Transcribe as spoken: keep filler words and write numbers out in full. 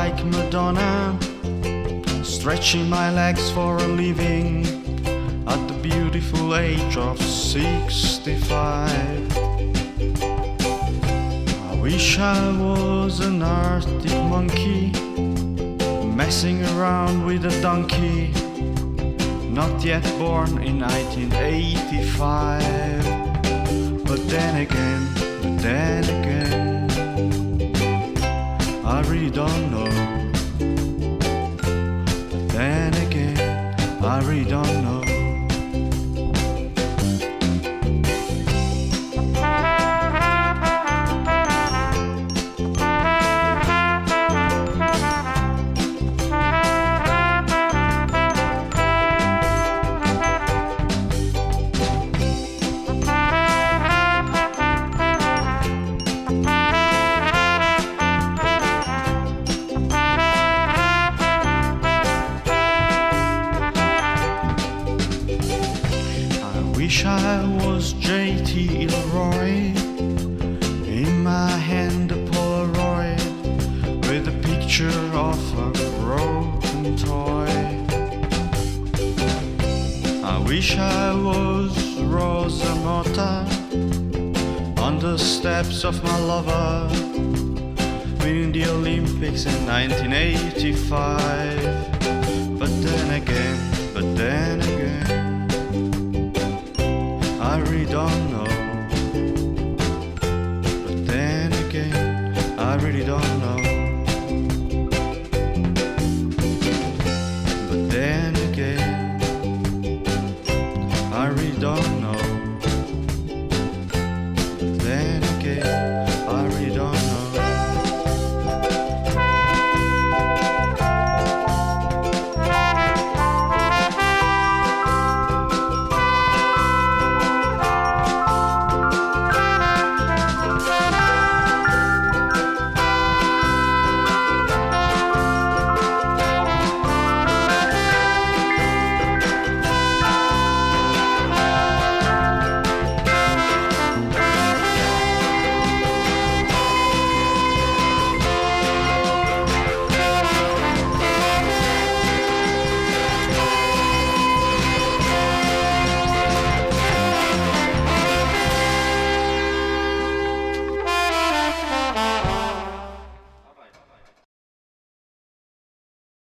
like Madonna, stretching my legs for a living at the beautiful age of sixty-five. I wish I was an Arctic monkey, messing around with a donkey, not yet born in nineteen eighty-five. But then again, but then again, I really don't know. But then again, I really don't know. Wish I was J T Elroy, in my hand a Polaroid with a picture of a broken toy. I wish I was Rosa Mota, on the steps of my lover, winning the Olympics in nineteen eighty-five. But then again, but then